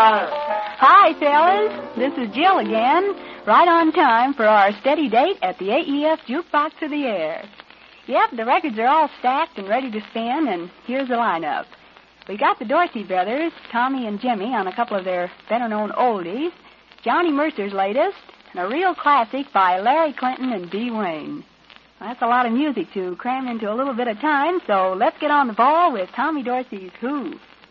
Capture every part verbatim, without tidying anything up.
Hi, fellas. This is Jill again, right on time for our steady date at the A E F Jukebox of the Air. Yep, the records are all stacked and ready to spin, and here's the lineup. We got the Dorsey brothers, Tommy and Jimmy, on a couple of their better-known oldies, Johnny Mercer's latest, and a real classic by Larry Clinton and Dee Wayne. That's a lot of music to cram into a little bit of time, so let's get on the ball with Tommy Dorsey's Who.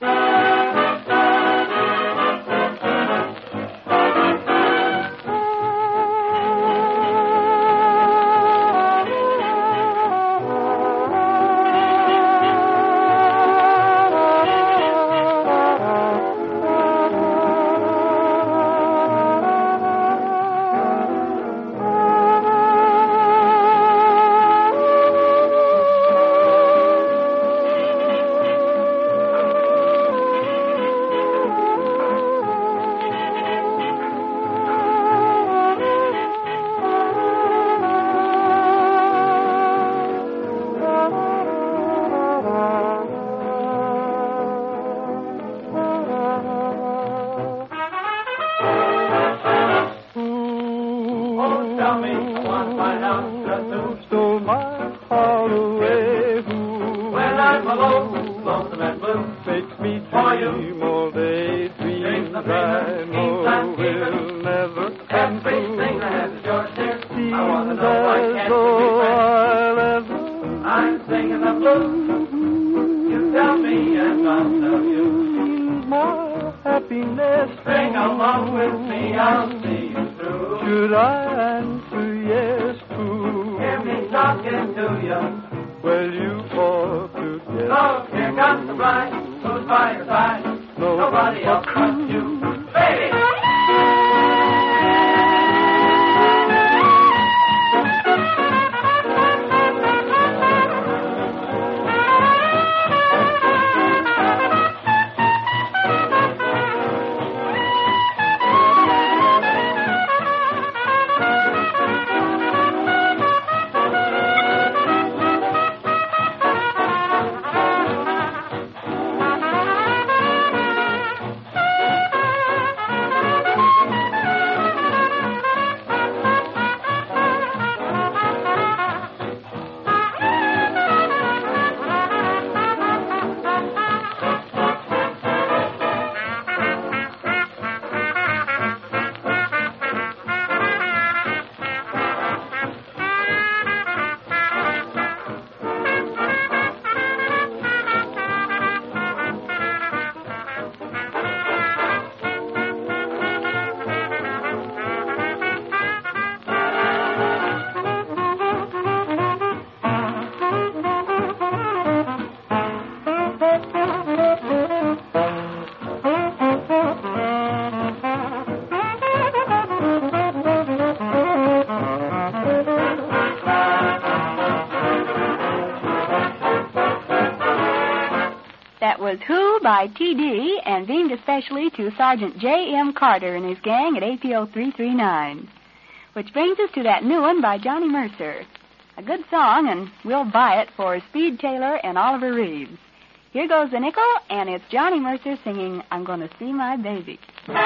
Was Who by T D and beamed especially to Sergeant J M. Carter and his gang at A P O three three nine. Which brings us to that new one by Johnny Mercer. A good song, and we'll buy it for Speed Taylor and Oliver Reeves. Here goes the nickel, and it's Johnny Mercer singing I'm Gonna See My Baby.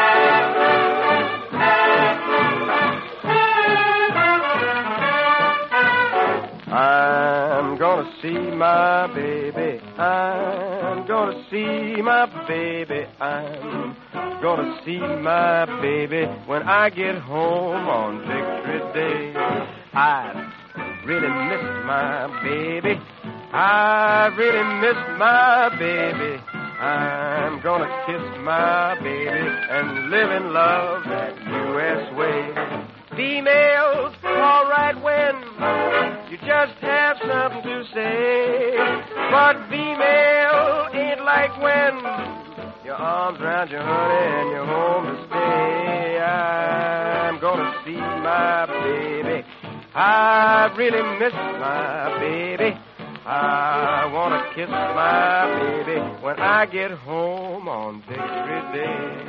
I'm gonna see my baby. I'm gonna see my baby. I'm gonna see my baby when I get home on Victory Day. I really miss my baby. I really miss my baby. I'm gonna kiss my baby and live in love that U S way. Females, all right when you just have something to say. But female ain't like when your arms around your honey and you're home to stay. I'm gonna see my baby. I really miss my baby. I wanna kiss my baby when I get home on Victory Day.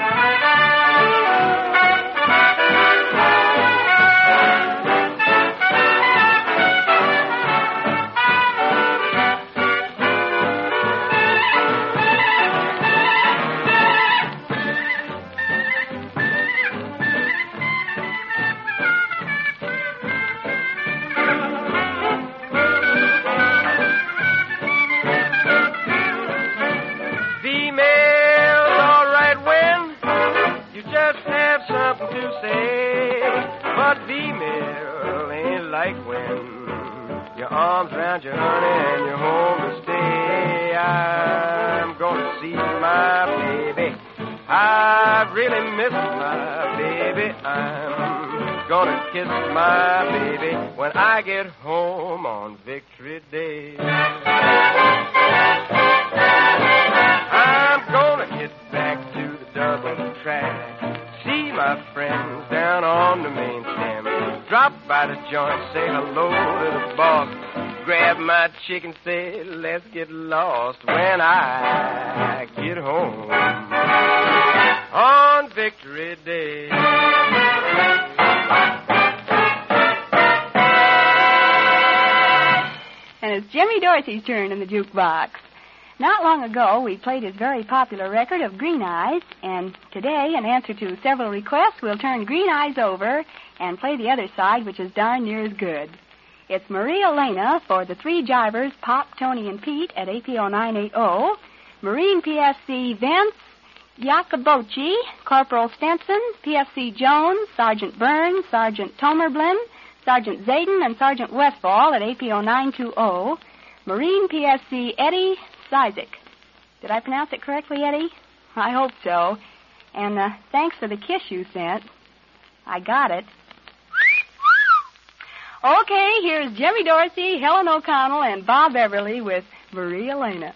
Lord, female ain't like when your arms around your honey and you're home to stay. I'm gonna see my baby. I really miss my baby. I'm gonna kiss my baby when I get home on Victory Day. I'm gonna get back to the double track, see my friends down on the main stem, drop by the joint, say hello to the boss, grab my chick and say, let's get lost when I get home on Victory Day. And it's Jimmy Dorsey's turn in the jukebox. Not long ago, we played his very popular record of Green Eyes, and today, in answer to several requests, we'll turn Green Eyes over and play the other side, which is darn near as good. It's Maria Elena for the three jivers, Pop, Tony, and Pete at A P O nine eighty, Marine P F C Vince, Jacobochi, Corporal Stenson, P F C Jones, Sergeant Burns, Sergeant Tomerblin, Sergeant Zayden, and Sergeant Westfall at A P O nine twenty, Marine P F C Eddie Sizik. Did I pronounce it correctly, Eddie? I hope so. And uh, thanks for the kiss you sent. I got it. Okay, here's Jimmy Dorsey, Helen O'Connell, and Bob Everly with Maria Elena.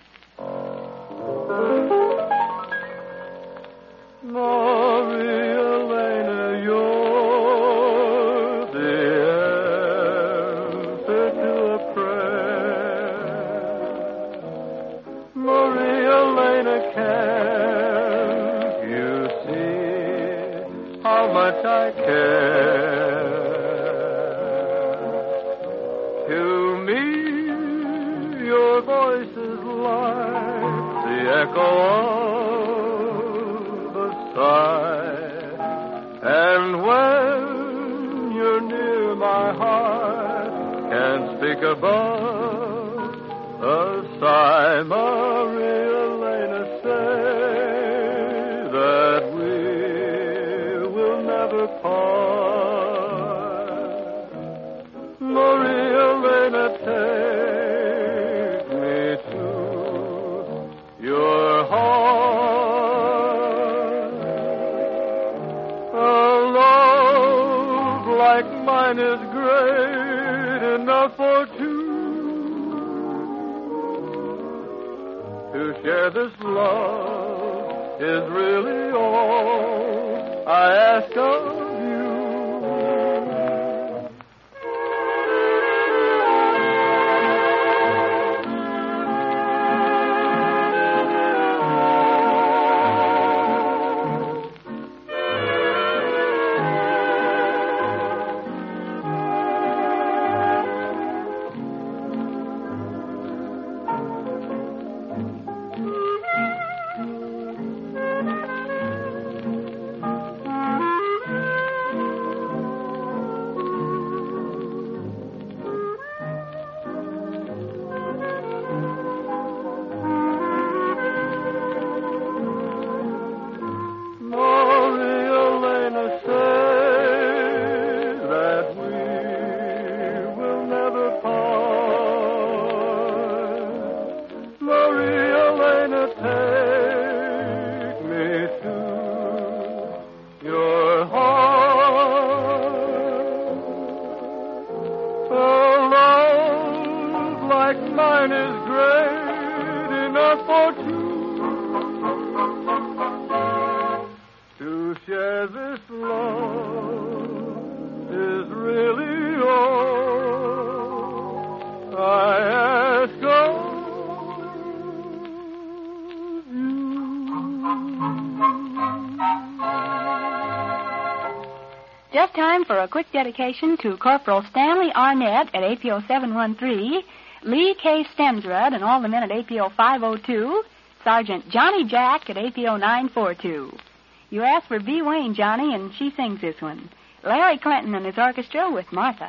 Maria Elena, you're the answer to a prayer. Maria Elena, can't you see how much I care? To me, your voice is like the echo of a sigh, and when you're near, my heart can't speak above a sigh. Maria Elena, say that we will never part. Maria Elena, take me to your heart. A love like mine is great enough for two. To share this love is really all I ask of you. Just time for a quick dedication to Corporal Stanley Arnett at A P O seven one three, Lee K. Stensrud and all the men at A P O five oh two, Sergeant Johnny Jack at A P O nine forty-two. You asked for B. Wayne, Johnny, and she sings this one. Larry Clinton and his orchestra with Martha.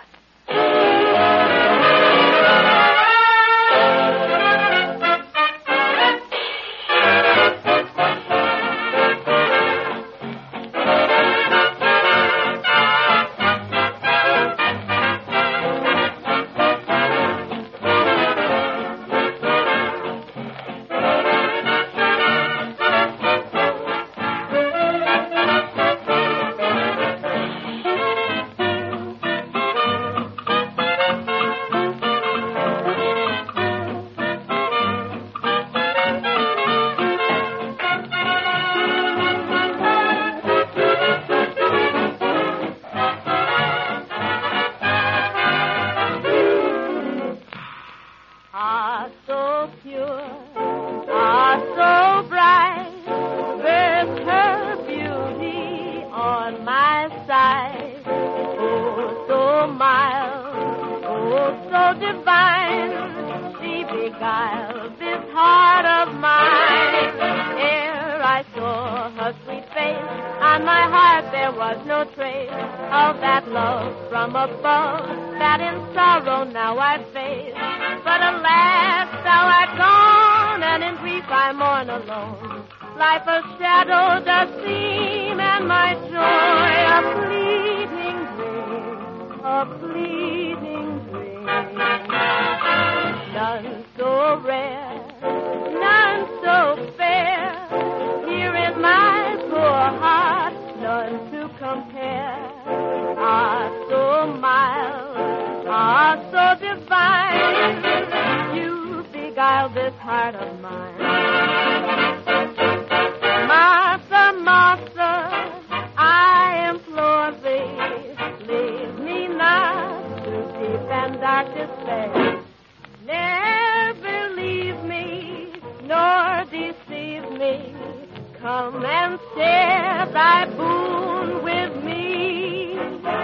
so mild, oh, so divine. She beguiled this heart of mine. Ere I saw her sweet face, on my heart there was no trace of that love from above that in sorrow now I face. But alas, thou art gone, and in grief I mourn alone. Life a shadow does seem, and my joy a fleeting dream, a fleeting dream. None so rare, none so fair, here in my poor heart, none to compare. Ah, so mild, ah, so divine, you beguiled this heart of mine. Martha, Martha, I implore thee, leave me not to deep and dark despair. Never leave me, nor deceive me. Come and share thy boon with me.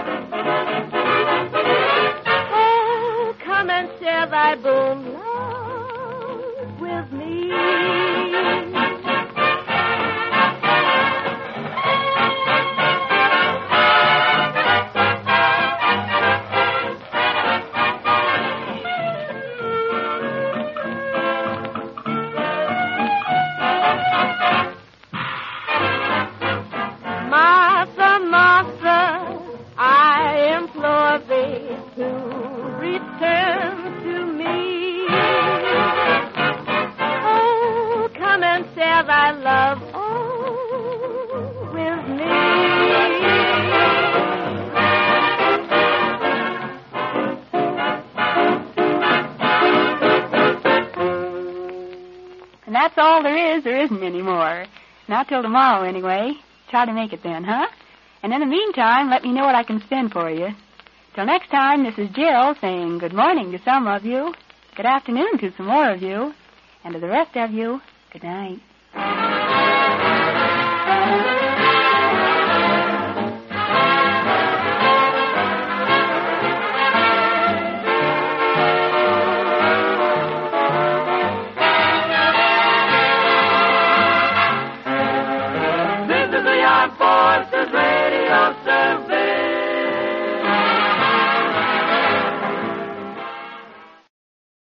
Oh, come and share thy boon, love, with me. Martha, Martha, I implore thee to return to me. Oh, come and share thy love, oh, with me. And that's all there is. There isn't any more. Not till tomorrow, anyway. Try to make it then, huh? And in the meantime, let me know what I can spend for you. Till next time, this is Jill saying good morning to some of you, good afternoon to some more of you, and to the rest of you, good night.